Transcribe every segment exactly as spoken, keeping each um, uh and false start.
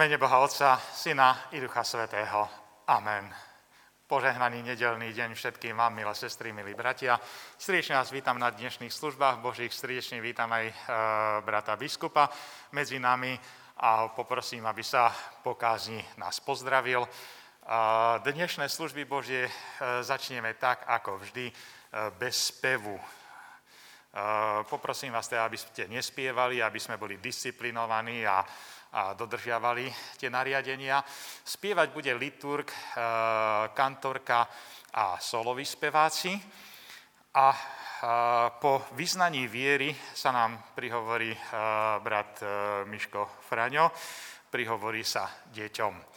mene Boha Otca, Syna i Ducha Svätého. Amen. Požehnaný nedeľný deň všetkým vám, milé sestry, milí bratia. Srdečne vás vítam na dnešných službách Božích. Srdečne vítam aj e, brata biskupa medzi nami a poprosím, aby sa po kázni nás pozdravil. E, dnešné služby Božie e, začneme tak, ako vždy, e, bez spevu. E, poprosím vás teda, aby ste nespievali, aby sme boli disciplinovaní a a dodržiavali tie nariadenia. Spievať bude liturg, e, kantorka a soloví speváci. A e, po vyznaní viery sa nám prihovorí e, brat e, Miško Fraňo, prihovorí sa deťom. E,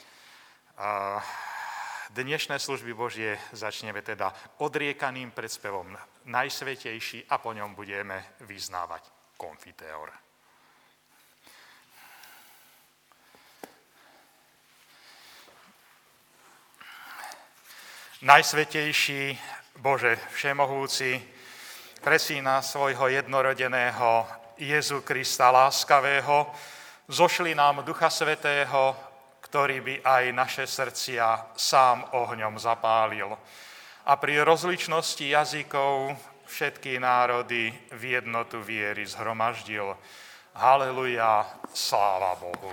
dnešné služby Božie začneme teda odriekaným predspevom Najsvätejší a po ňom budeme vyznávať konfiteor. Najsvätejší Bože všemohúci, pre Syna svojho jednorodeného Jezu Krista láskavého, zošli nám Ducha Svätého, ktorý by aj naše srdcia sám ohňom zapálil. A pri rozličnosti jazykov všetky národy v jednotu viery zhromaždil. Haleluja, sláva Bohu.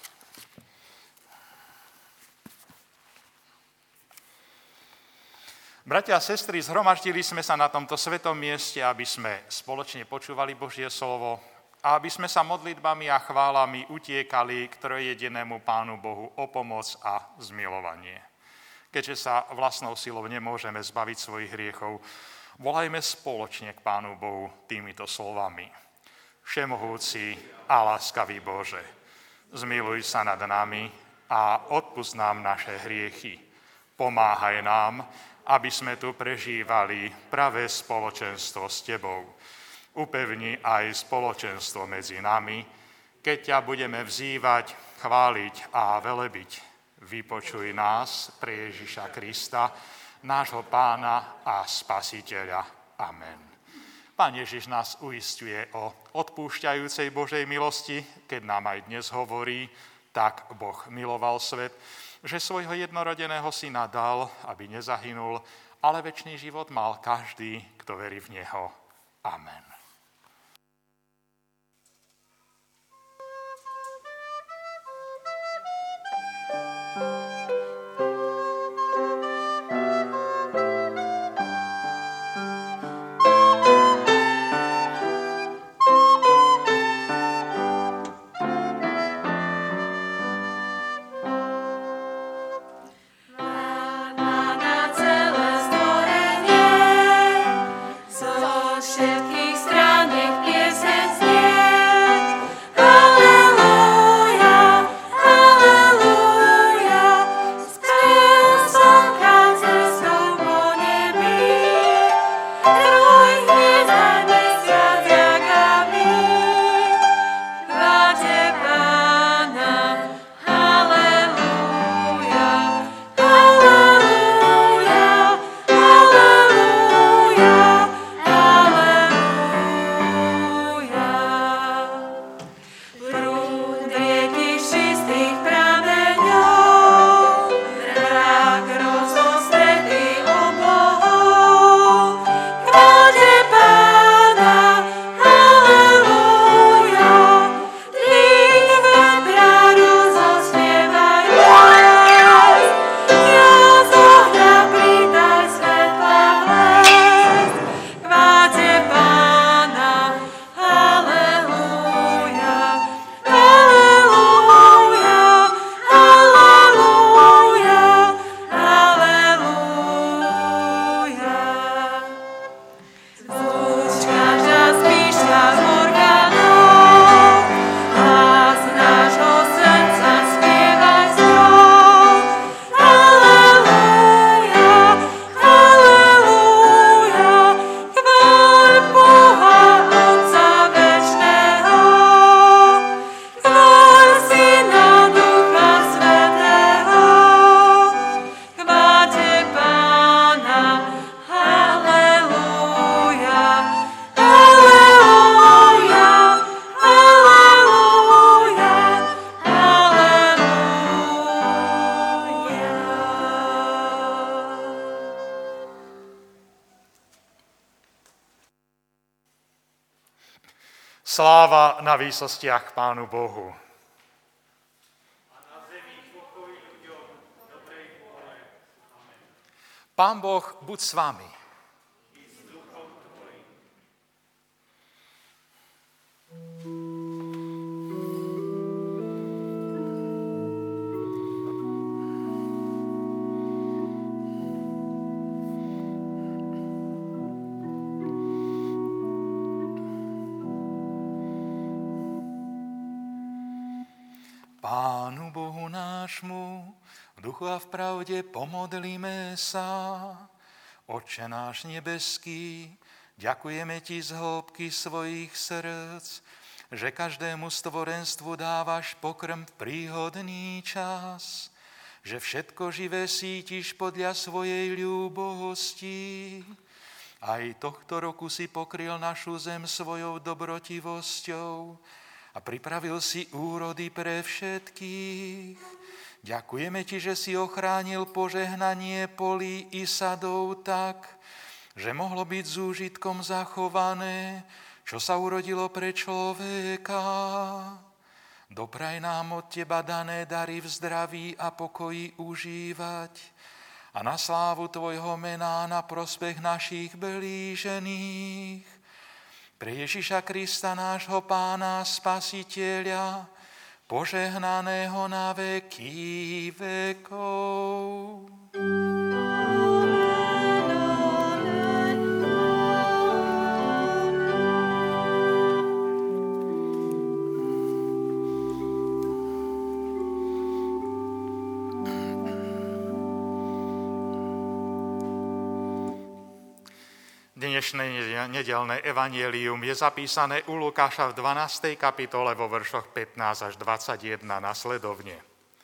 Bratia a sestry, zhromaždili sme sa na tomto svetom mieste, aby sme spoločne počúvali Božie slovo a aby sme sa modlitbami a chválami utiekali k trojjedinému Pánu Bohu o pomoc a zmilovanie. Keďže sa vlastnou silou nemôžeme zbaviť svojich hriechov, volajme spoločne k Pánu Bohu týmito slovami. Všemohúci a láskavý Bože, zmiluj sa nad nami a odpusť nám naše hriechy. Pomáhaj nám, aby sme tu prežívali pravé spoločenstvo s Tebou. Upevni aj spoločenstvo medzi nami, keď ťa budeme vzývať, chváliť a velebiť. Vypočuj nás pre Ježiša Krista, nášho Pána a Spasiteľa. Amen. Pán Ježiš nás uisťuje o odpúšťajúcej Božej milosti, keď nám aj dnes hovorí, tak Boh miloval svet, že svojho jednorodeného syna dal, aby nezahynul, ale večný život mal každý, kto verí v neho. Amen. Všetkých Sláva na výsostiach Pánu Bohu. A na zemi pokoj ľuďom dobrej vôle. Amen. Pán Boh, buď s vami. I s duchom tvojim. Pánu Bohu nášmu, v duchu a v pravde pomodlíme sa. Otče náš nebeský, ďakujeme ti z hĺbky svojich srdc, že každému stvorenstvu dávaš pokrm v príhodný čas, že všetko živé sítiš podľa svojej ľúbosti. Aj tohto roku si pokryl našu zem svojou dobrotivosťou, a pripravil si úrody pre všetkých. Ďakujeme ti, že si ochránil požehnanie polí i sadov tak, že mohlo byť s úžitkom zachované, čo sa urodilo pre človeka. Dopraj nám od teba dané dary v zdraví a pokoji užívať a na slávu tvojho mena, na prospech našich blížených. Pre Ježiša Krista, nášho Pána, Spasiteľa, požehnaného na veky vekov. Dnešné nedeľné evanjelium je zapísané u Lukáša v dvanástej kapitole vo veršoch pätnásť až dvadsaťjeden nasledovne.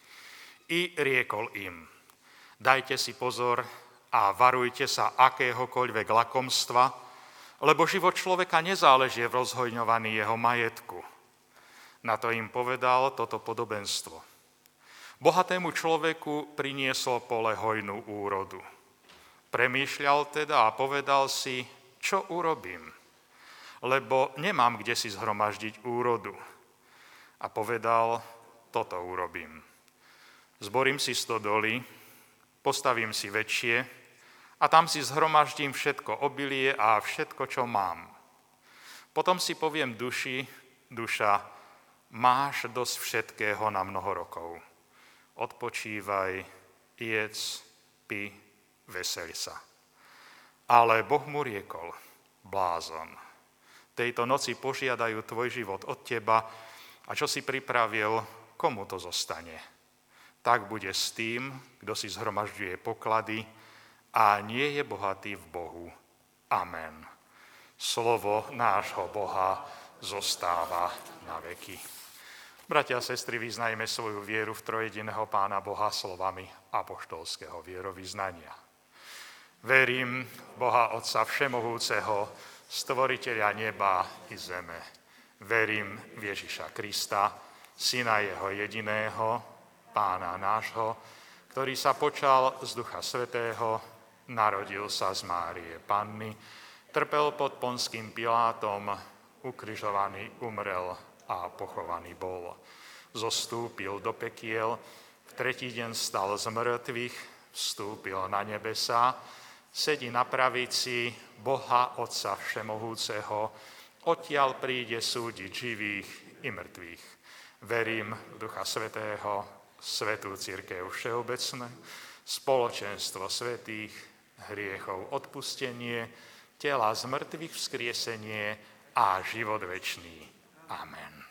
I riekol im, dajte si pozor a varujte sa akéhokoľvek lakomstva, lebo život človeka nezáleží v rozhojňovaní jeho majetku. Na to im povedal toto podobenstvo. Bohatému človeku prinieslo pole hojnú úrodu. Premýšľal teda a povedal si, čo urobím, lebo nemám kde si zhromaždiť úrodu. A povedal, toto urobím. Zborím si stodoly, postavím si väčšie a tam si zhromaždím všetko obilie a všetko, čo mám. Potom si poviem duši, duša, máš dosť všetkého na mnoho rokov. Odpočívaj, jedz, pi, veseľ sa. Ale Boh mu riekol, blázon, tejto noci požiadajú tvoj život od teba a čo si pripravil, komu to zostane. Tak bude s tým, kto si zhromažďuje poklady a nie je bohatý v Bohu. Amen. Slovo nášho Boha zostáva na veky. Bratia a sestry, vyznajme svoju vieru v trojediného Pána Boha slovami apoštolského vierovyznania. Verím v Boha Otca Všemohúceho, stvoriteľa neba i zeme. Verím v Ježiša Krista, Syna jeho jediného, Pána nášho, ktorý sa počal z Ducha Svätého, narodil sa z Márie Panny, trpel pod Ponským Pilátom, ukrižovaný, umrel a pochovaný bol. Zostúpil do pekiel, v tretí deň stal z mŕtvych, vstúpil na nebesá, sedí na pravici Boha Otca Všemohúceho, odtiaľ príde súdiť živých i mŕtvych. Verím v Ducha Svätého, Svätú cirkev všeobecnú, spoločenstvo svätých, hriechov odpustenie, tela z mŕtvych vzkriesenie a život večný. Amen.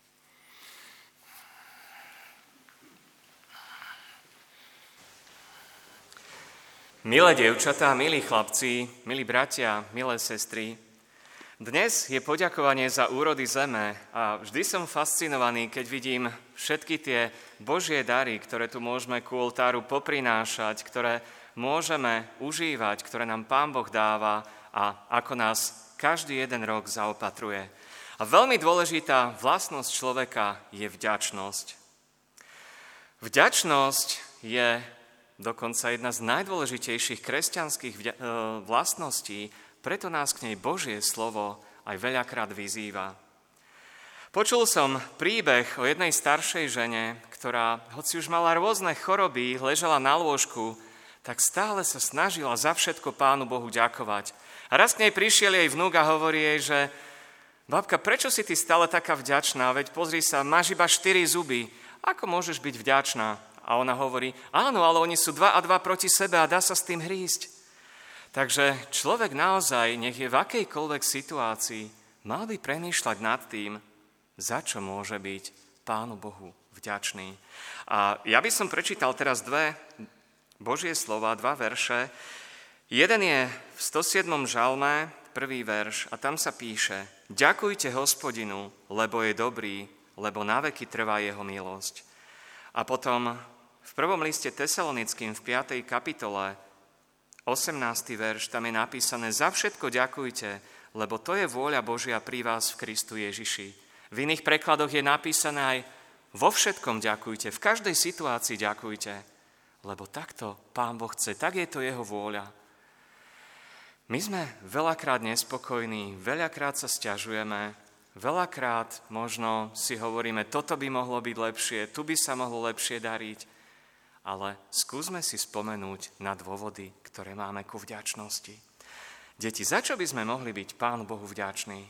Milé dievčatá, milí chlapci, milí bratia, milé sestry, dnes je poďakovanie za úrody zeme a vždy som fascinovaný, keď vidím všetky tie Božie dary, ktoré tu môžeme ku oltáru poprinášať, ktoré môžeme užívať, ktoré nám Pán Boh dáva a ako nás každý jeden rok zaopatruje. A veľmi dôležitá vlastnosť človeka je vďačnosť. Vďačnosť je dokonca jedna z najdôležitejších kresťanských vlastností, preto nás k nej Božie slovo aj veľakrát vyzýva. Počul som príbeh o jednej staršej žene, ktorá, hoci už mala rôzne choroby, ležala na lôžku, tak stále sa snažila za všetko Pánu Bohu ďakovať. A raz k nej prišiel jej vnúk a hovorí jej, že babka, prečo si ty stále taká vďačná? Veď pozri sa, máš iba štyri zuby. Ako môžeš byť vďačná? A ona hovorí, áno, ale oni sú dva a dva proti sebe a dá sa s tým hrísť. Takže človek naozaj, nech je v akejkoľvek situácii, mal by premýšľať nad tým, za čo môže byť Pánu Bohu vďačný. A ja by som prečítal teraz dve Božie slova, dva verše. Jeden je v stosiedmom žalme, prvý verš, a tam sa píše: Ďakujte Hospodinu, lebo je dobrý, lebo naveky trvá jeho milosť. A potom v prvom liste Tesalonickým v piatej kapitole, osemnásty verš, tam je napísané: Za všetko ďakujte, lebo to je vôľa Božia pri vás v Kristu Ježiši. V iných prekladoch je napísané aj: Vo všetkom ďakujte, v každej situácii ďakujte, lebo takto Pán Boh chce, tak je to jeho vôľa. My sme veľakrát nespokojní, veľakrát sa sťažujeme, veľakrát možno si hovoríme, toto by mohlo byť lepšie, tu by sa mohlo lepšie dariť, ale skúsme si spomenúť na dôvody, ktoré máme ku vďačnosti. Deti, za čo by sme mohli byť Pánu Bohu vďační?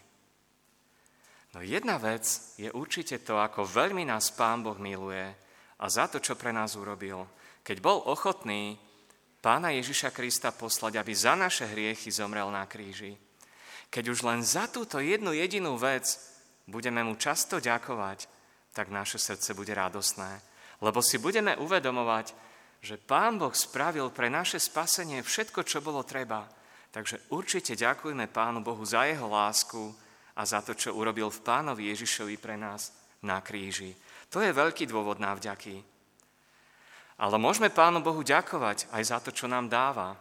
No jedna vec je určite to, ako veľmi nás Pán Boh miluje a za to, čo pre nás urobil. Keď bol ochotný Pána Ježiša Krista poslať, aby za naše hriechy zomrel na kríži. Keď už len za túto jednu jedinú vec budeme mu často ďakovať, tak naše srdce bude radosné. Lebo si budeme uvedomovať, že Pán Boh spravil pre naše spasenie všetko, čo bolo treba. Takže určite ďakujme Pánu Bohu za jeho lásku a za to, čo urobil v Pánovi Ježišovi pre nás na kríži. To je veľký dôvod návďaky. Ale môžeme Pánu Bohu ďakovať aj za to, čo nám dáva.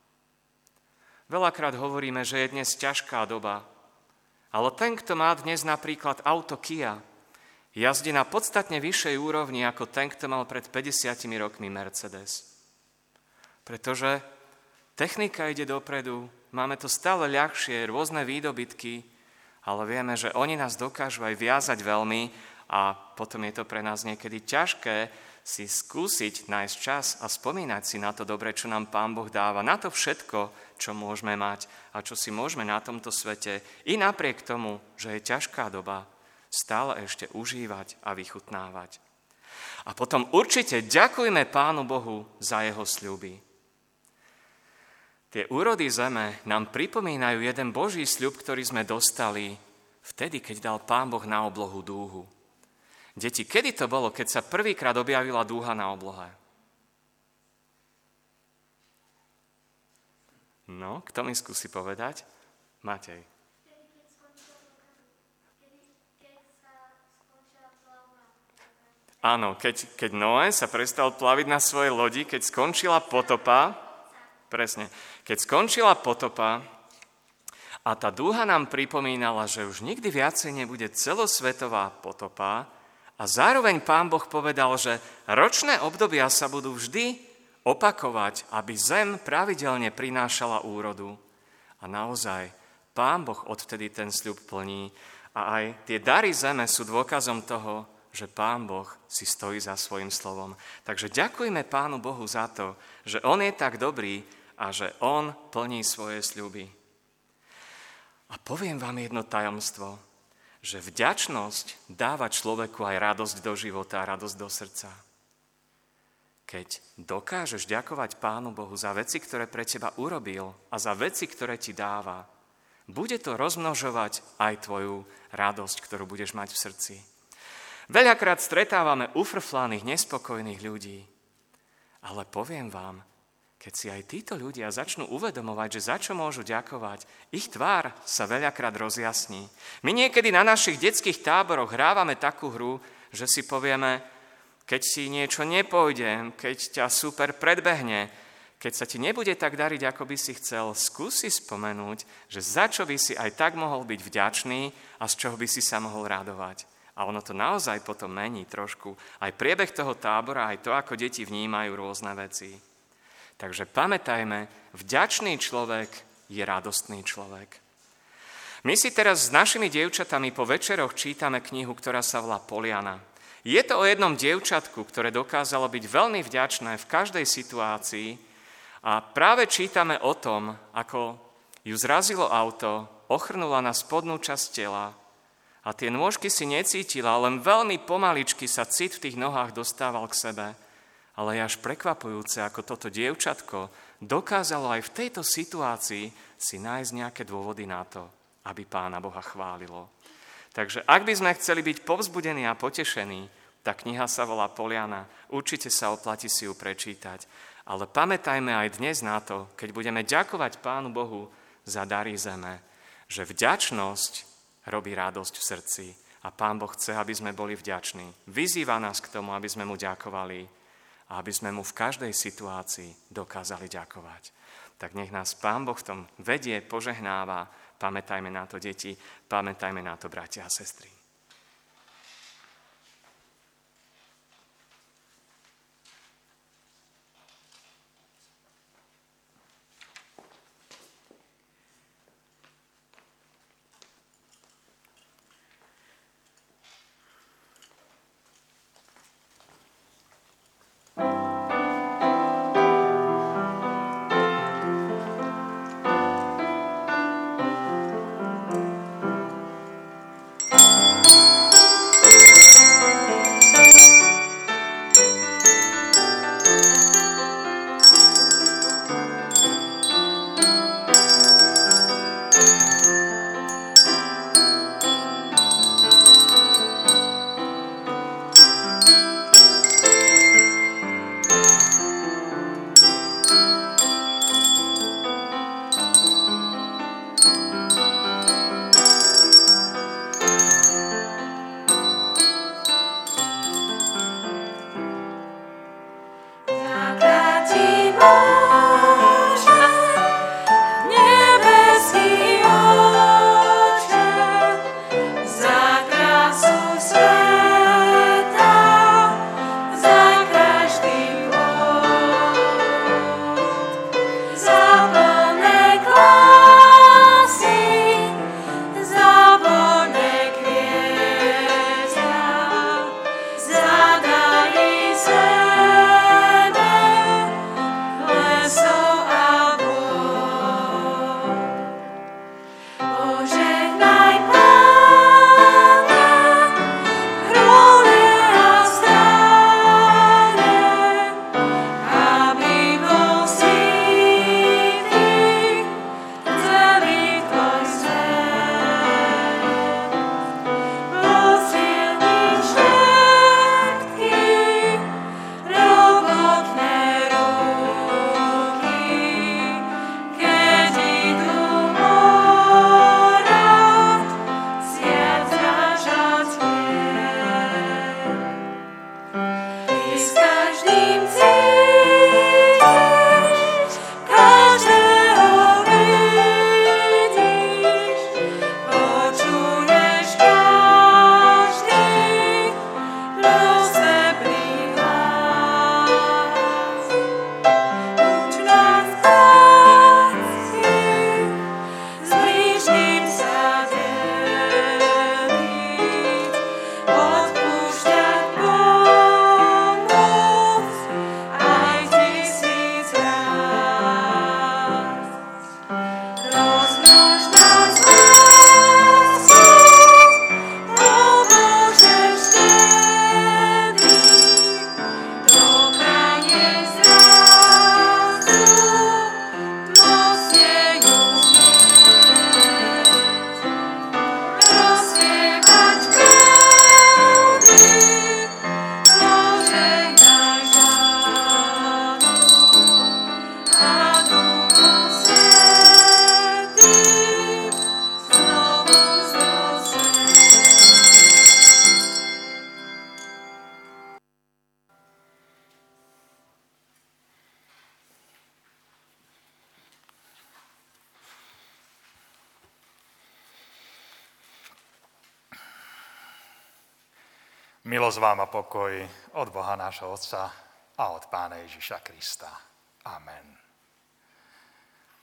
Veľakrát hovoríme, že je dnes ťažká doba. Ale ten, kto má dnes napríklad auto Kia, jazdí na podstatne vyššej úrovni ako ten, kto mal pred päťdesiatimi rokmi Mercedes. Pretože technika ide dopredu, máme to stále ľahšie, rôzne výdobytky, ale vieme, že oni nás dokážu aj viazať veľmi a potom je to pre nás niekedy ťažké si skúsiť nájsť čas a spomínať si na to dobre, čo nám Pán Boh dáva, na to všetko, čo môžeme mať a čo si môžeme na tomto svete, i napriek tomu, že je ťažká doba, stále ešte užívať a vychutnávať. A potom určite ďakujme Pánu Bohu za jeho sľuby. Tie úrody zeme nám pripomínajú jeden Boží sľub, ktorý sme dostali vtedy, keď dal Pán Boh na oblohu dúhu. Deti, kedy to bolo, keď sa prvýkrát objavila dúha na oblohe? No, kto mi skúsi povedať? Matej. Áno, keď, keď Noé sa prestal plaviť na svojej lodi, keď skončila potopa, presne, keď skončila potopa a tá dúha nám pripomínala, že už nikdy viacej nebude celosvetová potopa, a zároveň Pán Boh povedal, že ročné obdobia sa budú vždy opakovať, aby zem pravidelne prinášala úrodu. A naozaj, Pán Boh odvtedy ten sľub plní a aj tie dary zeme sú dôkazom toho, že Pán Boh si stojí za svojím slovom. Takže ďakujme Pánu Bohu za to, že On je tak dobrý a že On plní svoje sľuby. A poviem vám jedno tajomstvo, že vďačnosť dáva človeku aj radosť do života a radosť do srdca. Keď dokážeš ďakovať Pánu Bohu za veci, ktoré pre teba urobil a za veci, ktoré ti dáva, bude to rozmnožovať aj tvoju radosť, ktorú budeš mať v srdci. Veľakrát stretávame ufrflaných, nespokojných ľudí, ale poviem vám, keď si aj títo ľudia začnú uvedomovať, že za čo môžu ďakovať, ich tvár sa veľakrát rozjasní. My niekedy na našich detských táboroch hrávame takú hru, že si povieme, keď si niečo nepôjde, keď ťa super predbehne, keď sa ti nebude tak dariť, ako by si chcel, skúsi spomenúť, že za čo by si aj tak mohol byť vďačný a z čoho by si sa mohol radovať. A ono to naozaj potom mení trošku aj priebeh toho tábora, aj to, ako deti vnímajú rôzne veci. Takže pamätajme, vďačný človek je radostný človek. My si teraz s našimi dievčatami po večeroch čítame knihu, ktorá sa volá Poliana. Je to o jednom dievčatku, ktoré dokázalo byť veľmi vďačné v každej situácii a práve čítame o tom, ako ju zrazilo auto, ochrnula na spodnú časť tela a tie nôžky si necítila, len veľmi pomaličky sa cit v tých nohách dostával k sebe. Ale je až prekvapujúce, ako toto dievčatko dokázalo aj v tejto situácii si nájsť nejaké dôvody na to, aby Pána Boha chválilo. Takže ak by sme chceli byť povzbudení a potešení, tá kniha sa volá Poliana, určite sa oplatí si ju prečítať. Ale pamätajme aj dnes na to, keď budeme ďakovať Pánu Bohu za dary zeme, že vďačnosť robí radosť v srdci a Pán Boh chce, aby sme boli vďační. Vyzýva nás k tomu, aby sme mu ďakovali a aby sme mu v každej situácii dokázali ďakovať. Tak nech nás Pán Boh v tom vedie, požehnáva. Pamätajme na to, deti, pamätajme na to, bratia a sestry. Milosť vám a pokoj od Boha nášho Otca a od Pána Ježiša Krista. Amen.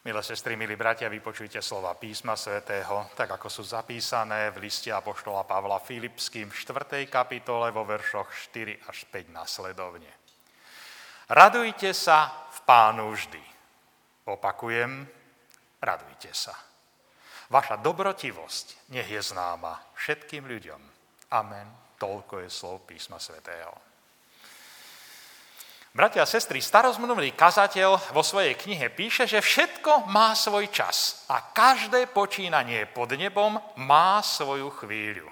Milé sestry, milí bratia, vypočujte slova písma svätého, tak ako sú zapísané v liste apoštola Pavla Filipským v štvrtej kapitole vo veršoch štyri až päť nasledovne. Radujte sa v Pánu vždy. Opakujem, radujte sa. Vaša dobrotivosť nech je známa všetkým ľuďom. Amen. Toľko je slov písma svätého. Bratia a sestry, starozmluvný kazateľ vo svojej knihe píše, že všetko má svoj čas a každé počínanie pod nebom má svoju chvíľu.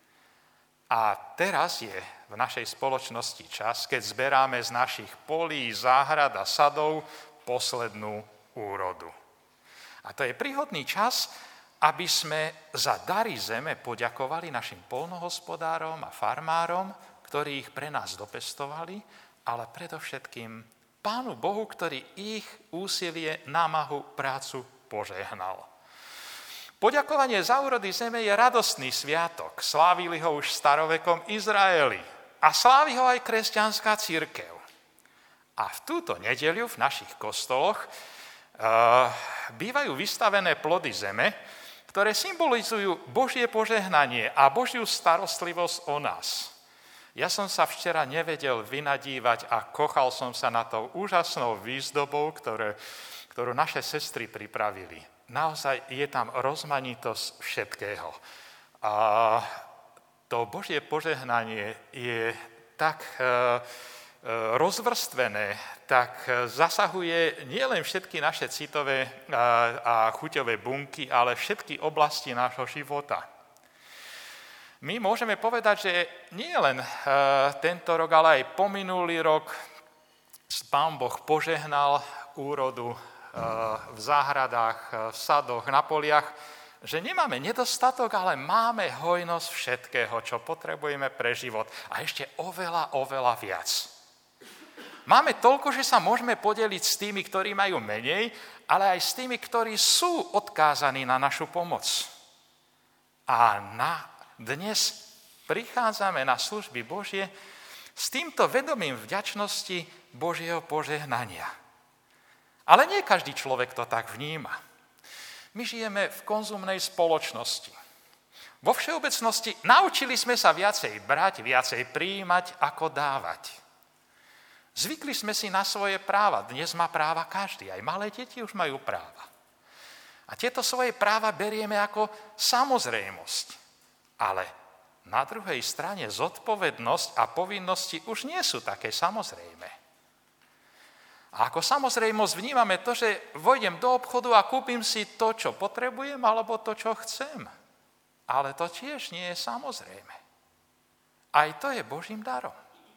A teraz je v našej spoločnosti čas, keď zberáme z našich polí, záhrad a sadov poslednú úrodu. A to je príhodný čas, aby sme za dary zeme poďakovali našim poľnohospodárom a farmárom, ktorí ich pre nás dopestovali, ale predovšetkým Pánu Bohu, ktorý ich úsilie, námahu, prácu požehnal. Poďakovanie za úrody zeme je radostný sviatok. Slávili ho už v starovekom Izraeli a slávi ho aj kresťanská cirkev. A v túto nedeľu v našich kostoloch uh, bývajú vystavené plody zeme, ktoré symbolizujú Božie požehnanie a Božiu starostlivosť o nás. Ja som sa včera nevedel vynadívať a kochal som sa na tou úžasnou výzdobou, ktoré, ktorú naše sestry pripravili. Naozaj je tam rozmanitosť všetkého. A to Božie požehnanie je tak e, e, rozvrstvené, tak zasahuje nielen všetky naše citové a, a chuťové bunky, ale všetky oblasti nášho života. My môžeme povedať, že nie len tento rok, ale aj pominulý rok Pán Boh požehnal úrodu v záhradách, v sadoch, na poliach, že nemáme nedostatok, ale máme hojnosť všetkého, čo potrebujeme pre život. A ešte oveľa, oveľa viac. Máme toľko, že sa môžeme podeliť s tými, ktorí majú menej, ale aj s tými, ktorí sú odkázaní na našu pomoc. A na Dnes prichádzame na služby Božie s týmto vedomím vďačnosti Božieho požehnania. Ale nie každý človek to tak vníma. My žijeme v konzumnej spoločnosti. Vo všeobecnosti naučili sme sa viacej brať, viacej prijímať, ako dávať. Zvykli sme si na svoje práva. Dnes má práva každý. Aj malé deti už majú práva. A tieto svoje práva berieme ako samozrejmosť. Ale na druhej strane zodpovednosť a povinnosti už nie sú také samozrejme. A ako samozrejmosť vnímame to, že vojdem do obchodu a kúpim si to, čo potrebujem, alebo to, čo chcem. Ale to tiež nie je samozrejme. Aj to je Božím darom.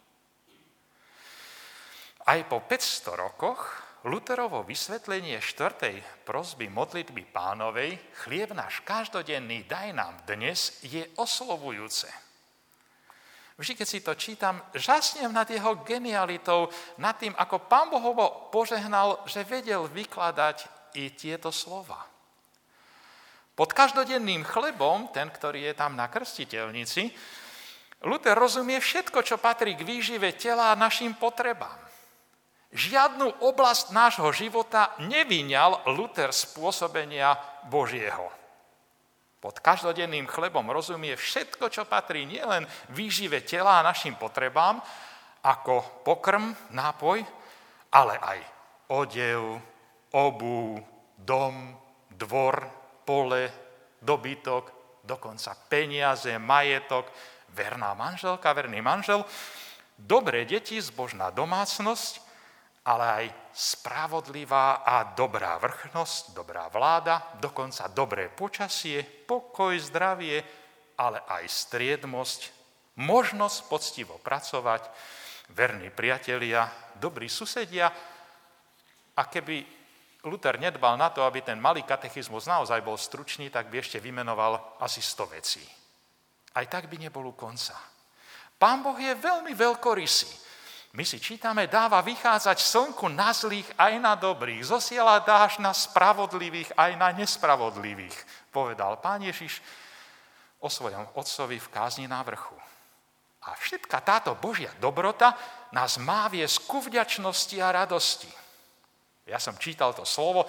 Aj po päťsto rokoch Luterovo vysvetlenie štvrtej prosby modlitby Pánovej, chlieb náš každodenný daj nám dnes, je oslovujúce. Vždy, keď si to čítam, žasnem nad jeho genialitou, nad tým, ako Pán Boh ho požehnal, že vedel vykladať i tieto slova. Pod každodenným chlebom, ten, ktorý je tam na krstiteľnici, Luther rozumie všetko, čo patrí k výžive tela a našim potrebám. Žiadnu oblasť nášho života nevyňal Luther z pôsobenia Božieho. Pod každodenným chlebom rozumie všetko, čo patrí nielen výžive tela a našim potrebám, ako pokrm, nápoj, ale aj odev, obuv, dom, dvor, pole, dobytok, dokonca peniaze, majetok, verná manželka, verný manžel, dobré deti, zbožná domácnosť, ale aj spravodlivá a dobrá vrchnosť, dobrá vláda, dokonca dobré počasie, pokoj, zdravie, ale aj striedmosť, možnosť poctivo pracovať, verní priatelia, dobrí susedia. A keby Luther nedbal na to, aby ten malý katechizmus naozaj bol stručný, tak by ešte vymenoval asi sto vecí. Aj tak by nebol u konca. Pán Boh je veľmi veľkorysý. My si čítame, dáva vychádzať slnku na zlých aj na dobrých, zosiela dážď na spravodlivých aj na nespravodlivých, povedal Pán Ježiš o svojom otcovi v kázni na vrchu. A všetka táto Božia dobrota nás má viesť ku vďačnosti a radosti. Ja som čítal to slovo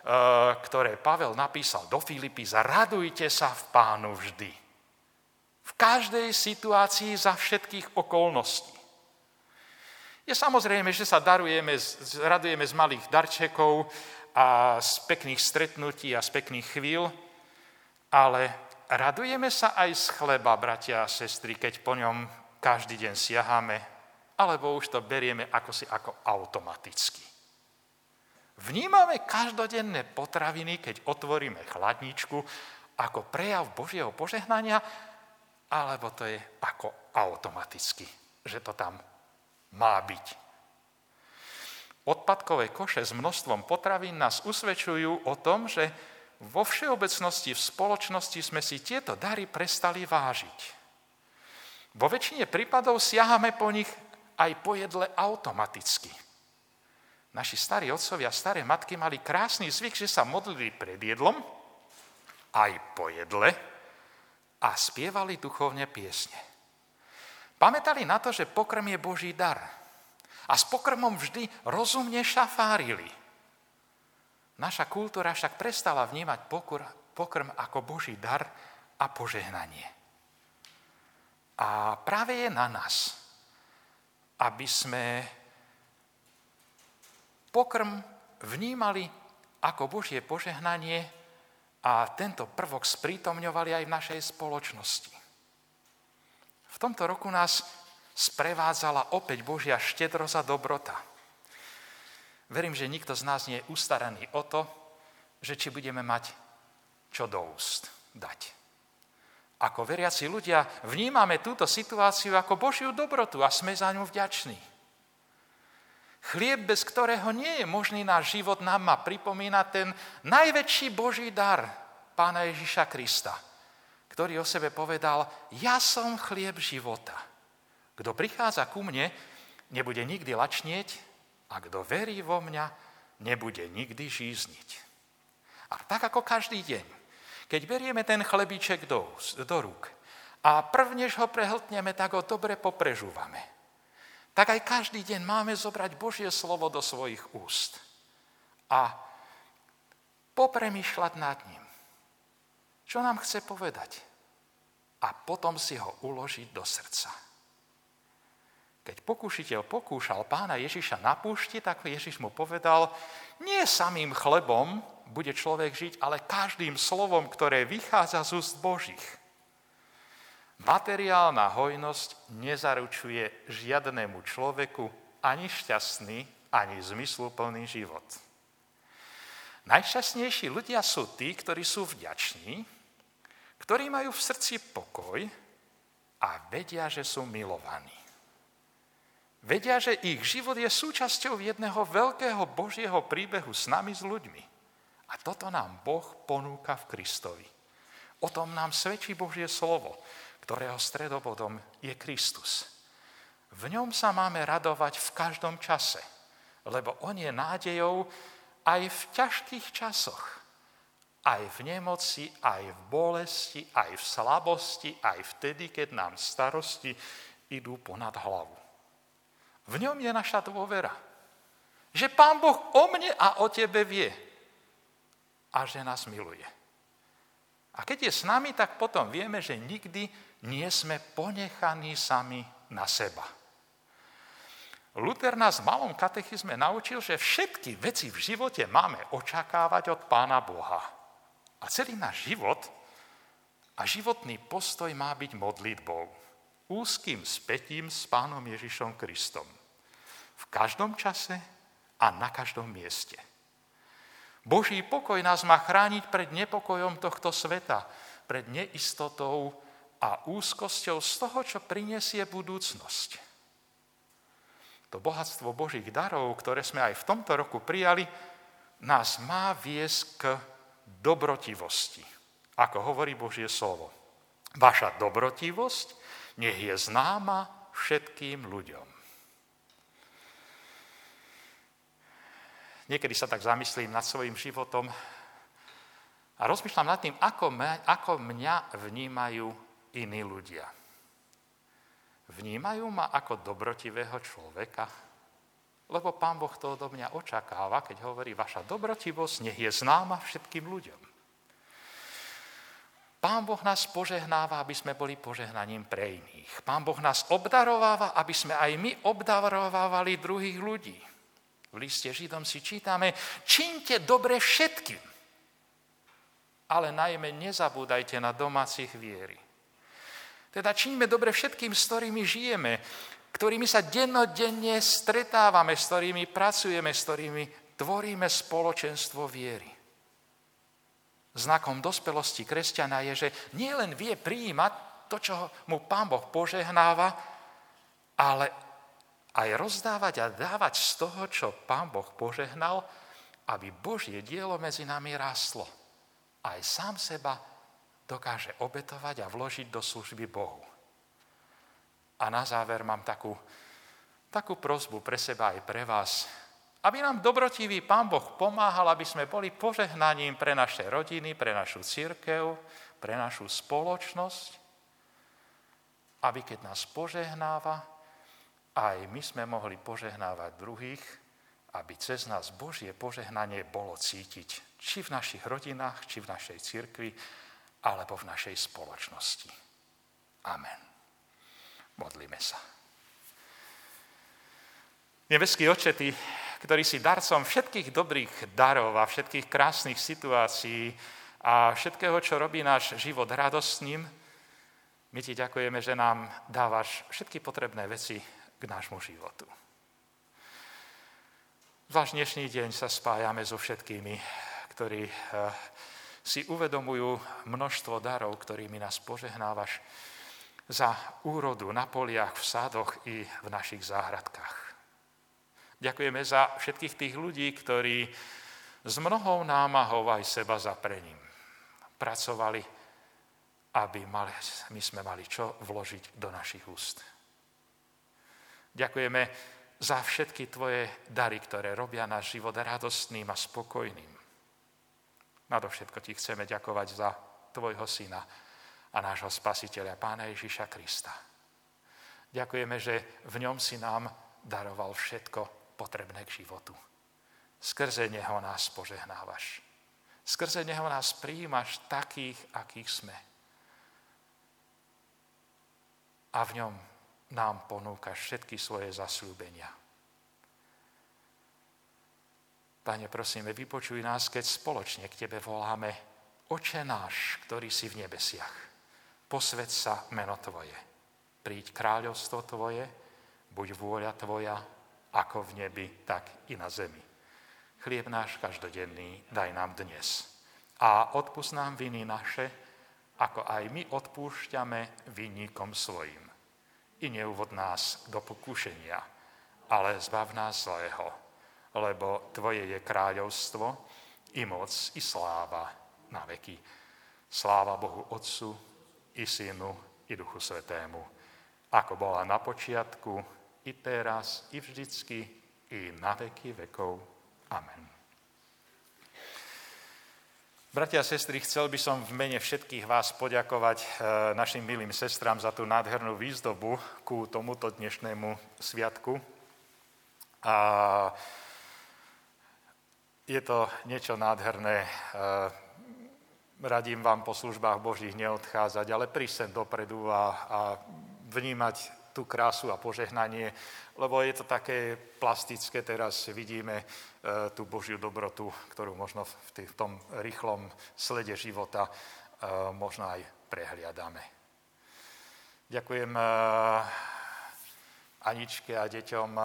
ktoré Pavel napísal do Filipy, radujte sa v Pánu vždy. V každej situácii za všetkých okolností. Je samozrejme, že sa darujeme, radujeme z malých darčekov a z pekných stretnutí a z pekných chvíľ, ale radujeme sa aj z chleba, bratia a sestry, keď po ňom každý deň siahame, alebo už to berieme ako si ako automaticky. Vnímame každodenné potraviny, keď otvoríme chladničku, ako prejav Božieho požehnania, alebo to je ako automaticky, že to tam má byť. Odpadkové koše s množstvom potravín nás usvedčujú o tom, že vo všeobecnosti v spoločnosti sme si tieto dary prestali vážiť. Vo väčšine prípadov siahame po nich aj po jedle automaticky. Naši starí otcovia a staré matky mali krásny zvyk, že sa modlili pred jedlom, aj po jedle a spievali duchovne piesne. Pamätali na to, že pokrm je Boží dar a s pokrmom vždy rozumne šafárili. Naša kultúra však prestala vnímať pokrm ako Boží dar a požehnanie. A práve je na nás, aby sme pokrm vnímali ako Božie požehnanie a tento prvok sprítomňovali aj v našej spoločnosti. V tomto roku nás sprevádzala opäť Božia štedrosť a dobrota. Verím, že nikto z nás nie je ustaraný o to, že či budeme mať čo do úst dať. Ako veriaci ľudia vnímame túto situáciu ako Božiu dobrotu a sme za ňu vďační. Chlieb, bez ktorého nie je možný náš život, nám má pripomínať ten najväčší Boží dar Pána Ježiša Krista, ktorý o sebe povedal, ja som chlieb života. Kto prichádza ku mne, nebude nikdy lačnieť a kto verí vo mňa, nebude nikdy žízniť. A tak ako každý deň, keď berieme ten chlebíček do, do rúk a prvnež ho prehltneme, tak ho dobre poprežúvame. Tak aj každý deň máme zobrať Božie slovo do svojich úst a popremýšľať nad ním. Čo nám chce povedať? A potom si ho uložiť do srdca. Keď pokúšiteľ pokúšal Pána Ježiša na púšti, tak Ježiš mu povedal, nie samým chlebom bude človek žiť, ale každým slovom, ktoré vychádza z úst Božích. Materiálna hojnosť nezaručuje žiadnemu človeku ani šťastný, ani zmysluplný život. Najšťastnejší ľudia sú tí, ktorí sú vďační, ktorí majú v srdci pokoj a vedia, že sú milovaní. Vedia, že ich život je súčasťou jedného veľkého Božieho príbehu s nami, s ľuďmi. A toto nám Boh ponúka v Kristovi. O tom nám svedčí Božie slovo, ktorého stredobodom je Kristus. V ňom sa máme radovať v každom čase, lebo on je nádejou aj v ťažkých časoch, aj v nemoci, aj v bolesti, aj v slabosti, aj vtedy, keď nám starosti idú ponad hlavu. V ňom je naša dôvera, že Pán Boh o mne a o tebe vie a že nás miluje. A keď je s nami, tak potom vieme, že nikdy nie sme ponechaní sami na seba. Luther nás v malom katechizme naučil, že všetky veci v živote máme očakávať od Pána Boha. A celý náš život a životný postoj má byť modlitbou, úzkým spätím s Pánom Ježišom Kristom. V každom čase a na každom mieste. Boží pokoj nás má chrániť pred nepokojom tohto sveta, pred neistotou a úzkosťou z toho, čo prinesie budúcnosť. To bohatstvo Božích darov, ktoré sme aj v tomto roku prijali, nás má viesť k dobrotivosti. Ako hovorí Božie slovo. Vaša dobrotivosť nech je známa všetkým ľuďom. Niekedy sa tak zamyslím nad svojím životom a rozmýšľam nad tým, ako mňa, ako mňa vnímajú iní ľudia. Vnímajú ma ako dobrotivého človeka? Lebo Pán Boh to odo mňa očakáva, keď hovorí, vaša dobrotivosť nech je známa všetkým ľuďom. Pán Boh nás požehnáva, aby sme boli požehnaním pre iných. Pán Boh nás obdarováva, aby sme aj my obdarovávali druhých ľudí. V liste Židom si čítame, čiňte dobre všetkým, ale najmä nezabúdajte na domácich viery. Teda čiňme dobre všetkým, s ktorými žijeme, ktorými sa dennodenne stretávame, s ktorými pracujeme, s ktorými tvoríme spoločenstvo viery. Znakom dospelosti kresťana je, že nielen vie prijímať to, čo mu Pán Boh požehnáva, ale aj rozdávať a dávať z toho, čo Pán Boh požehnal, aby Božie dielo medzi nami rastlo. Aj sám seba dokáže obetovať a vložiť do služby Bohu. A na záver mám takú, takú prosbu pre seba aj pre vás, aby nám dobrotivý Pán Boh pomáhal, aby sme boli požehnaním pre naše rodiny, pre našu cirkev, pre našu spoločnosť, aby keď nás požehnáva, aj my sme mohli požehnávať druhých, aby cez nás Božie požehnanie bolo cítiť, či v našich rodinách, či v našej cirkvi, alebo v našej spoločnosti. Amen. Modlíme sa. Nebeský Otče, Ty, ktorý si darcom všetkých dobrých darov a všetkých krásnych situácií a všetkého, čo robí náš život radostným, my Ti ďakujeme, že nám dávaš všetky potrebné veci k nášmu životu. Zvlášť dnešný deň sa spájame so všetkými, ktorí si uvedomujú množstvo darov, ktorými nás požehnávaš za úrodu na poliach, v sádoch i v našich záhradkách. Ďakujeme za všetkých tých ľudí, ktorí s mnohou námahou aj seba zaprením pracovali, aby mali, my sme mali čo vložiť do našich úst. Ďakujeme za všetky Tvoje dary, ktoré robia náš život radostným a spokojným. Nadovšetko Ti chceme ďakovať za Tvojho Syna a nášho Spasiteľa, Pána Ježiša Krista. Ďakujeme, že v ňom si nám daroval všetko potrebné k životu. Skrze neho nás požehnávaš. Skrze neho nás prijímaš takých, akých sme. A v ňom nám ponúkaš všetky svoje zasľúbenia. Pane, prosíme, vypočuj nás, keď spoločne k Tebe voláme: Oče náš, ktorý si v nebesiach, posväť sa meno Tvoje. Príď kráľovstvo Tvoje, buď vôľa Tvoja, ako v nebi, tak i na zemi. Chlieb náš každodenný daj nám dnes. A odpusť nám viny naše, ako aj my odpúšťame vinníkom svojim. I neuvod nás do pokušenia, ale zbav nás zlého, lebo Tvoje je kráľovstvo, i moc, i sláva na veky. Sláva Bohu Otcu, i Synu, i Duchu Svätému, ako bola na počiatku, i teraz, i vždycky, i na veky vekov. Amen. Bratia a sestry, chcel by som v mene všetkých vás poďakovať našim milým sestrám za tú nádhernú výzdobu ku tomuto dnešnému sviatku. A je to niečo nádherné. Radím vám po službách Božích neodchádzať, ale prísť sem dopredu a, a vnímať tú krásu a požehnanie, lebo je to také plastické, teraz vidíme e, tú Božiu dobrotu, ktorú možno v, tý, v tom rýchlom slede života e, možno aj prehliadame. Ďakujem e, Aničke a deťom e,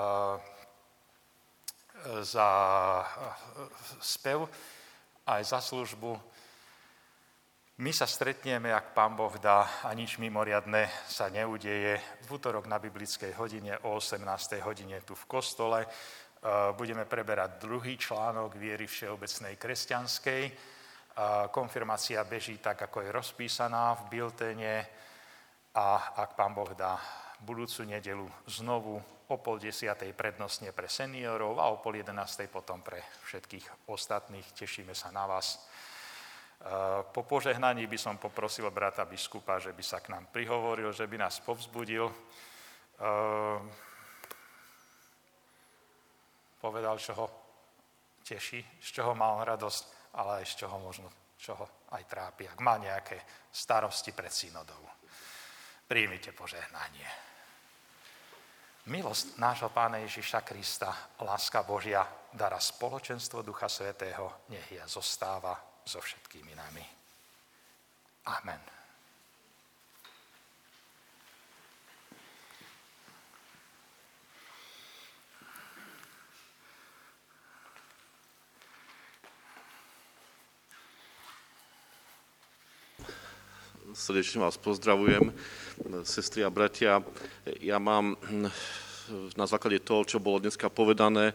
za spev aj za službu. My sa stretneme, ak Pán Boh dá a nič mimoriadne sa neudeje, v útorok na biblickej hodine o osemnástej hodine tu v kostole. Budeme preberať druhý článok viery všeobecnej kresťanskej. Konfirmácia beží tak, ako je rozpísaná v biltene a ak Pán Boh dá, budúcu nedeľu znovu o pol desiatej prednostne pre seniorov a o pol jedenástej potom pre všetkých ostatných. Tešíme sa na vás. Po požehnaní by som poprosil brata biskupa, že by sa k nám prihovoril, že by nás povzbudil. povedal, čo ho teší, z čoho má on radosť, ale aj z čoho možno, čo ho aj trápi, ak má nejaké starosti pred synodou. Príjmite požehnanie. Milosť nášho Pána Ježiša Krista, láska Božia, dara spoločenstvo Ducha Svätého, nech ja zostáva so všetkými nami. Amen. Srdečne vás pozdravujem, sestry a bratia. Ja mám na základe toho, čo bolo dneska povedané,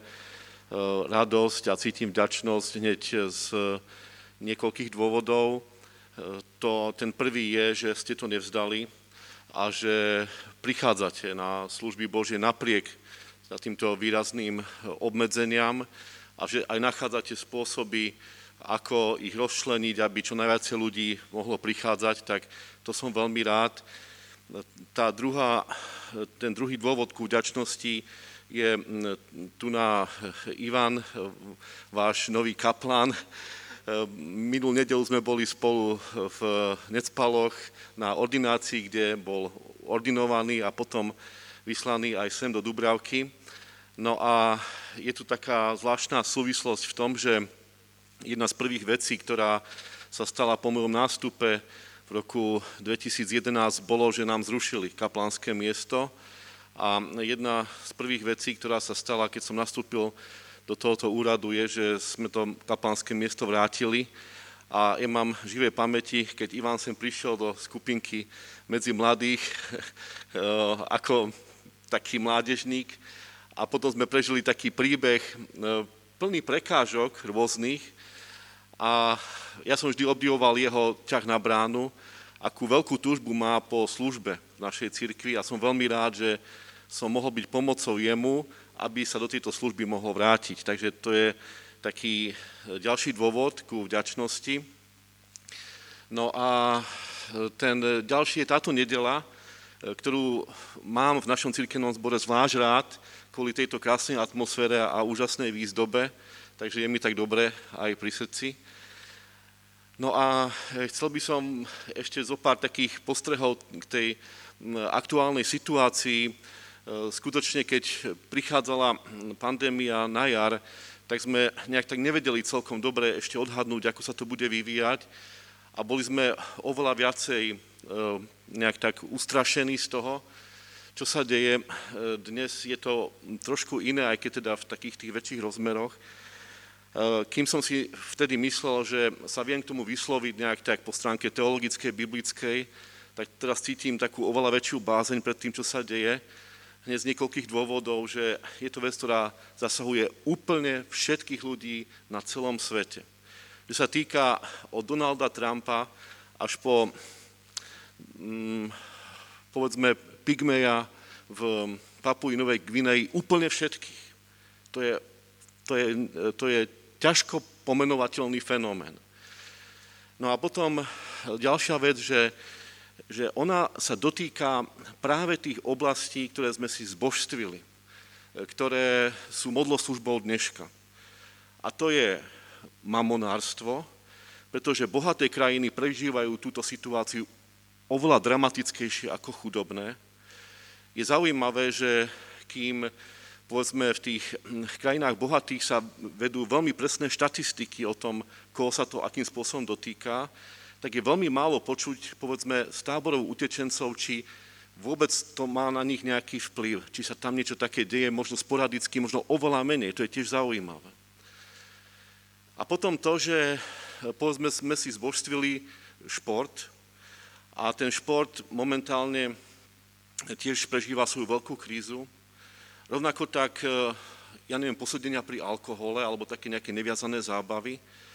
radosť a cítim vďačnosť hneď z niekoľkých dôvodov. To, ten prvý je, že ste to nevzdali a že prichádzate na služby Božie napriek týmto výrazným obmedzeniam a že aj nachádzate spôsoby, ako ich rozčleniť, aby čo najviac ľudí mohlo prichádzať, tak to som veľmi rád. Tá druhá, ten druhý dôvod ku vďačnosti je tu na Ivan, váš nový kaplán. Minulú nedeľu sme boli spolu v Necpaloch na ordinácii, kde bol ordinovaný a potom vyslaný aj sem do Dubravky. No a je tu taká zvláštna súvislosť v tom, že jedna z prvých vecí, ktorá sa stala po mojom nástupe v roku dvetisíc jedenásť, bolo, že nám zrušili kaplánske miesto. A jedna z prvých vecí, ktorá sa stala, keď som nastúpil do tohoto úradu, je, že sme to kaplánske miesto vrátili. A ja mám živé pamäti, keď Ivan sem prišiel do skupinky medzi mladých ako taký mládežník. A potom sme prežili taký príbeh plný prekážok rôznych. A ja som vždy obdivoval jeho ťah na bránu, akú veľkú túžbu má po službe v našej cirkvi a som veľmi rád, že som mohol byť pomocou jemu, aby sa do tejto služby mohol vrátiť. Takže to je taký ďalší dôvod ku vďačnosti. No a ten ďalší je táto nedeľa, ktorú mám v našom cirkevnom zbore zvlášť rád kvôli tejto krásnej atmosfére a úžasnej výzdobe, takže je mi tak dobre aj pri srdci. No a chcel by som ešte zo pár takých postrehov k tej aktuálnej situácii. Skutočne, keď prichádzala pandémia na jar, tak sme nejak tak nevedeli celkom dobre ešte odhadnúť, ako sa to bude vyvíjať. A boli sme oveľa viacej nejak tak ustrašení z toho, čo sa deje. Dnes je to trošku iné, aj keď teda v takých tých väčších rozmeroch. Kým som si vtedy myslel, že sa viem k tomu vysloviť nejak tak po stránke teologickej, biblickej, tak teraz cítim takú oveľa väčšiu bázeň pred tým, čo sa deje. Hneď z niekoľkých dôvodov, že je to vec, ktorá zasahuje úplne všetkých ľudí na celom svete. Že sa týka od Donalda Trumpa až po, hm, povedzme, pygmeja v Papui Novej Gvineji, úplne všetkých. To je, to je, to je ťažko pomenovateľný fenomén. No a potom ďalšia vec, že, že ona sa dotýka práve tých oblastí, ktoré sme si zbožstvili, ktoré sú modloslužbou dneška. A to je mamonárstvo, pretože bohaté krajiny prežívajú túto situáciu oveľa dramatickejšie ako chudobné. Je zaujímavé, že kým povedzme, v tých krajinách bohatých sa vedú veľmi presné štatistiky o tom, koho sa to akým spôsobom dotýka, tak je veľmi málo počuť, povedzme, z táborov utečencov, či vôbec to má na nich nejaký vplyv, či sa tam niečo také deje, možno sporadicky, možno oveľa menej, to je tiež zaujímavé. A potom to, že povedzme, sme si zbožstvili šport a ten šport momentálne tiež prežíva svoju veľkú krízu. Rovnako tak, ja neviem, posúdenia pri alkohole alebo také nejaké neviazané zábavy.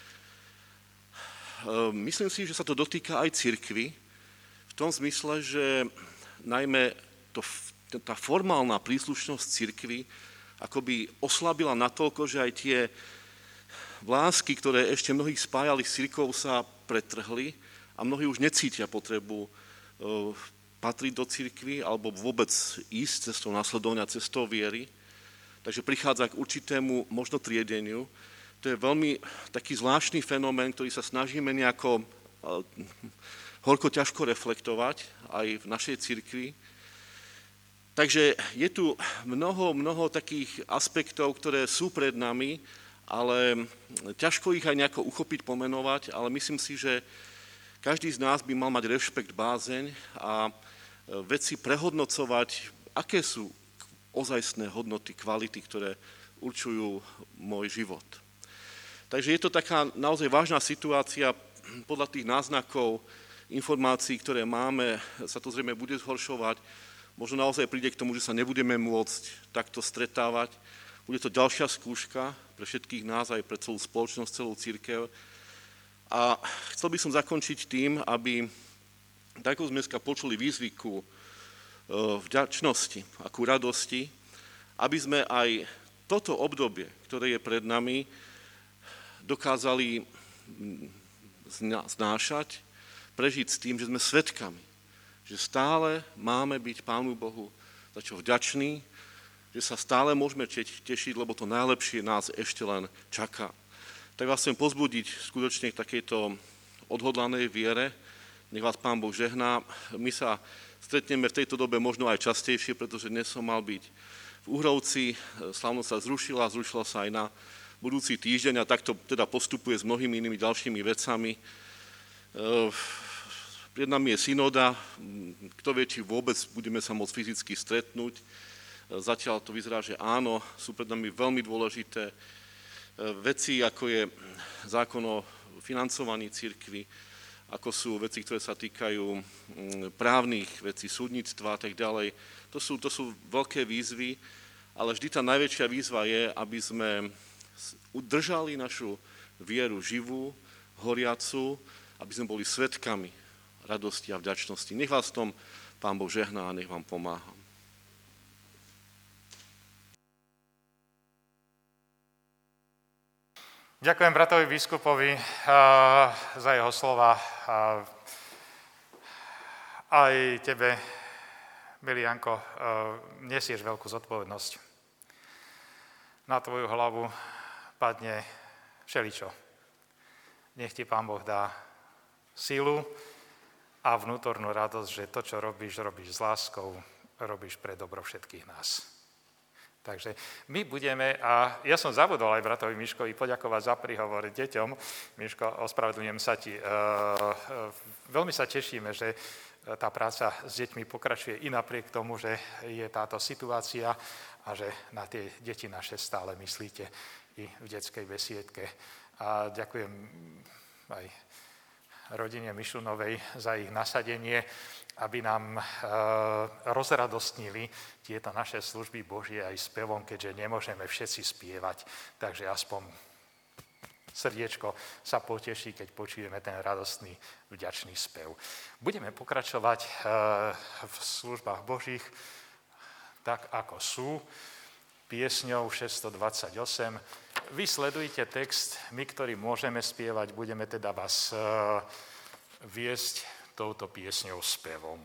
Myslím si, že sa to dotýka aj cirkvi, v tom zmysle, že najmä to, tá formálna príslušnosť cirkvi akoby oslabila natoľko, že aj tie vlásky, ktoré ešte mnohých spájali s cirkvou, sa pretrhli a mnohí už necítia potrebu patriť do cirkvi alebo vôbec ísť cestou nasledovania, cestou viery. takže prichádza k určitému možno triedeniu. To je veľmi taký zvláštny fenomén, ktorý sa snažíme nejako horko ťažko reflektovať aj v našej cirkvi. Takže je tu mnoho, mnoho takých aspektov, ktoré sú pred nami, ale ťažko ich aj nejako uchopiť, pomenovať, ale myslím si, že každý z nás by mal mať rešpekt, bázeň a veci prehodnocovať, aké sú ozajstné hodnoty, kvality, ktoré určujú môj život. Takže je to taká naozaj vážna situácia, podľa tých náznakov, informácií, ktoré máme, sa to zrejme bude zhoršovať, možno naozaj príde k tomu, že sa nebudeme môcť takto stretávať. Bude to ďalšia skúška pre všetkých nás, aj pre celú spoločnosť, celú cirkev. A chcel by som zakončiť tým, aby, tak ako sme dneska počuli výzvy ku vďačnosti a ku radosti, aby sme aj toto obdobie, ktoré je pred nami, dokázali znášať, prežiť s tým, že sme svedkami, že stále máme byť Pánu Bohu za čo vďační, že sa stále môžeme tešiť, lebo to najlepšie nás ešte len čaká. Tak vás chcem pozbudiť skutočne k takejto odhodlanej viere. Nech vás Pán Boh žehná. My sa stretneme v tejto dobe možno aj častejšie, pretože dnes som mal byť v Uhrovci, slávnosť sa zrušila, zrušila sa aj na budúci týždeň a takto teda postupuje s mnohými inými ďalšími vecami. Pred nami je synoda, kto vie, či vôbec budeme sa môcť fyzicky stretnúť. Zatiaľ to vyzerá, že áno, sú pred nami veľmi dôležité veci, ako je zákon o financovaní cirkvi, ako sú veci, ktoré sa týkajú právnych vecí, súdnictva a tak ďalej. To sú, to sú veľké výzvy, ale vždy tá najväčšia výzva je, aby sme udržali našu vieru živú, horiacu, aby sme boli svedkami radosti a vďačnosti. Nech vás v tom Pán Boh žehná a nech vám pomáha. Ďakujem bratovi biskupovi uh, za jeho slova. Uh, aj tebe, milý Janko, uh, nesieš veľkú zodpovednosť. Na tvoju hlavu padne všeličo. Nech ti Pán Boh dá sílu a vnútornú radosť, že to, čo robíš, robíš s láskou, robíš pre dobro všetkých nás. Takže my budeme, a ja som zabudol aj bratovi Miškovi poďakovať za príhovor deťom. Miško, ospravedlňujem sa ti. Veľmi sa tešíme, že tá práca s deťmi pokračuje i napriek tomu, že je táto situácia a že na tie deti naše stále myslíte i v detskej besiedke. A ďakujem aj rodine Mišunovej za ich nasadenie, aby nám e, rozradostnili tieto naše služby Božie aj spevom, keďže nemôžeme všetci spievať. Takže aspoň srdiečko sa poteší, keď počujeme ten radostný, vďačný spev. Budeme pokračovať e, v službách Božích tak, ako sú, piesňou šesťstodvadsaťosem. Vy sledujte text, my, ktorí môžeme spievať, budeme teda vás uh, viesť touto piesňou spevom.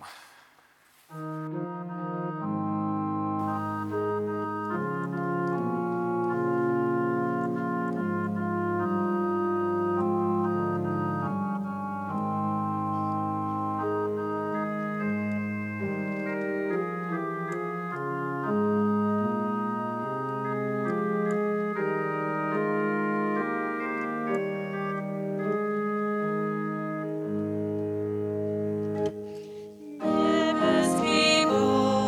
Nebeský Boh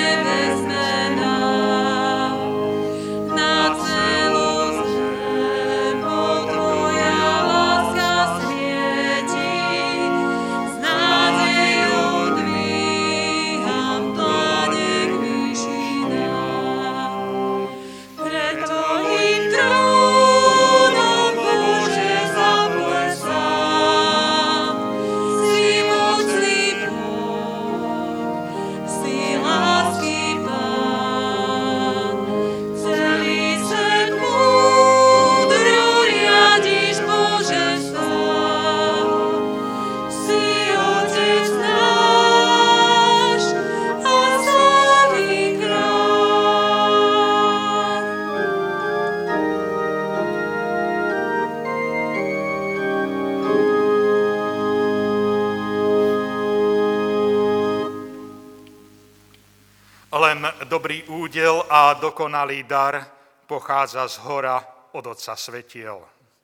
Len dobrý údel a dokonalý dar pochádza z hora od Otca svetiel.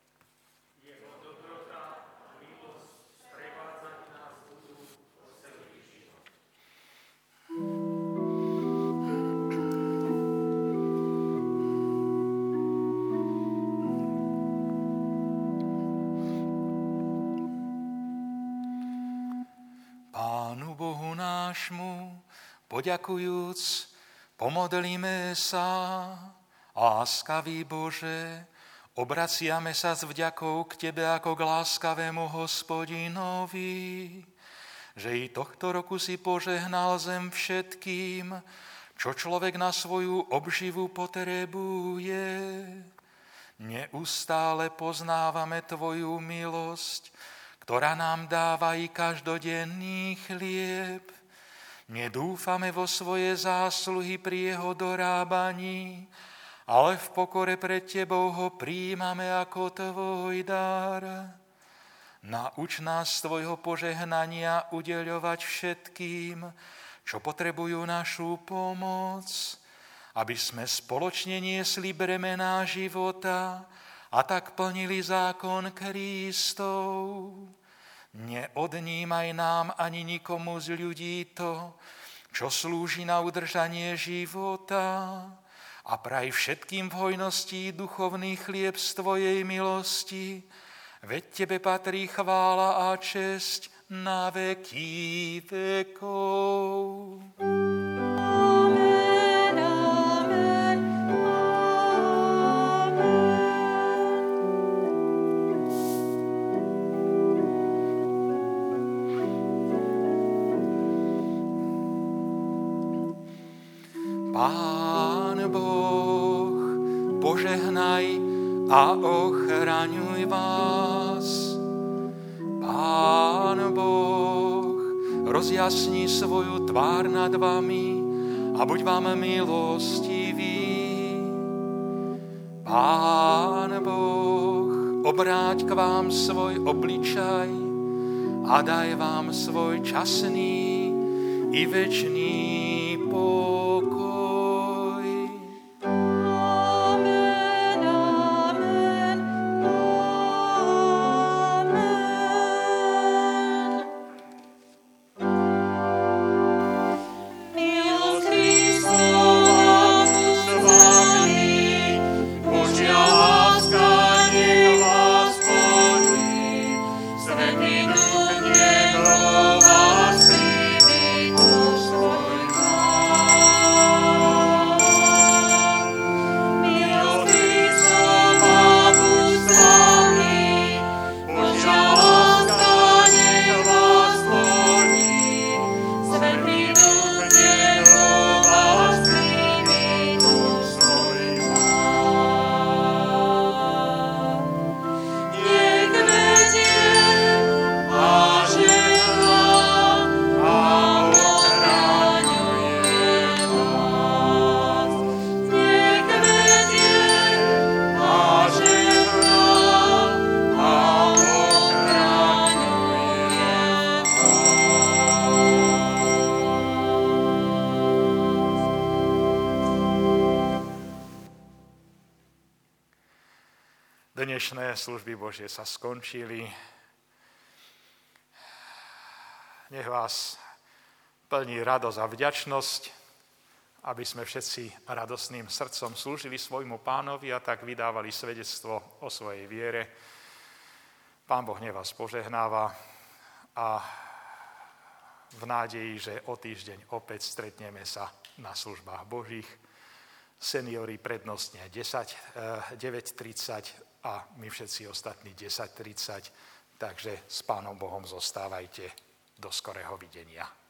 Pánu Bohu nášmu poďakujúc, pomodlíme sa. Láskavý Bože, obraciame sa s vďakou k Tebe ako k láskavému Hospodinovi, že i tohto roku si požehnal zem všetkým, čo človek na svoju obživu potrebuje. Neustále poznávame Tvoju milosť, ktorá nám dáva i každodenný chlieb. Nedúfame vo svoje zásluhy pri jeho dorábaní, ale v pokore pred Tebou ho príjmame ako Tvoj dar. Nauč nás Tvojho požehnania udeľovať všetkým, čo potrebujú našu pomoc, aby sme spoločne niesli bremená života a tak plnili zákon Kristov. Neodnímaj nám ani nikomu z ľudí to, čo slúži na udržanie života, a praj všetkým v hojnosti duchovný chlieb z Tvojej milosti, veď Tebe patrí chvála a česť na veky vekov. Pán Boh, požehnaj a ochraňuj vás. Pán Boh, rozjasni svoju tvár nad vami a buď vám milostivý. Pán Boh, obráť k vám svoj obličaj a daj vám svoj časný i večný pokoj. Dnešné služby Božie sa skončili. Nech vás plní radosť a vďačnosť aby sme všetci radostným srdcom slúžili svojmu Pánovi a tak vydávali svedectvo o svojej viere. Pán Boh nech vás požehnáva a v nádeji, že o týždeň opäť stretneme sa na službách Božích. Seniori prednostne desať, deväť tridsať a my všetci ostatní desať tridsať. Takže s Pánom Bohom zostávajte. Do skorého videnia.